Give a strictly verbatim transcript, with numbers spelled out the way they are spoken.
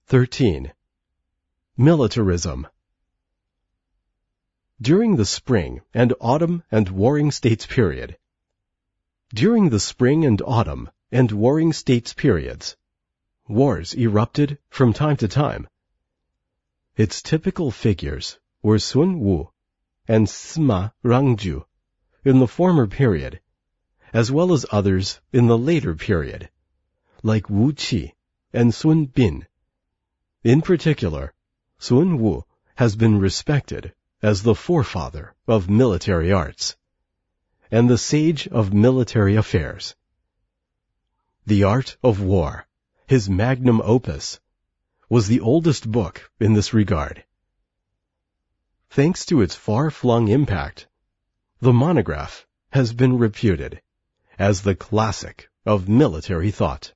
thirteen. Militarism. During the Spring and Autumn and Warring States period. During the Spring and Autumn and Warring States periods, wars erupted from time to time. Its typical figures were Sun Wu and Sima Rangju in the former period, as well as others in the later period, like Wu Qi and Sun Bin. In particular, Sun Wu has been respected as the forefather of military arts and the sage of military affairs. The Art of War, his magnum opus, was the oldest book in this regard. Thanks to its far-flung impact, the monograph has been reputed as the classic of military thought.